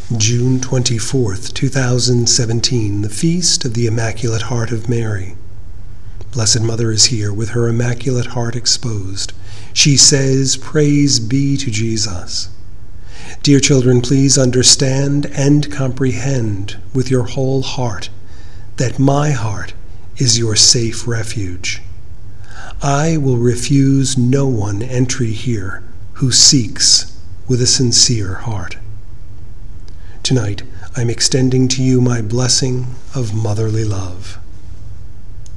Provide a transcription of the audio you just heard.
June 24th, 2017, the Feast of the Immaculate Heart of Mary. Blessed Mother is here with her Immaculate Heart exposed. She says, "Praise be to Jesus." Dear children, please understand and comprehend with your whole heart that my heart is your safe refuge. I will refuse no one entry here who seeks with a sincere heart. Tonight, I'm extending to you my blessing of motherly love.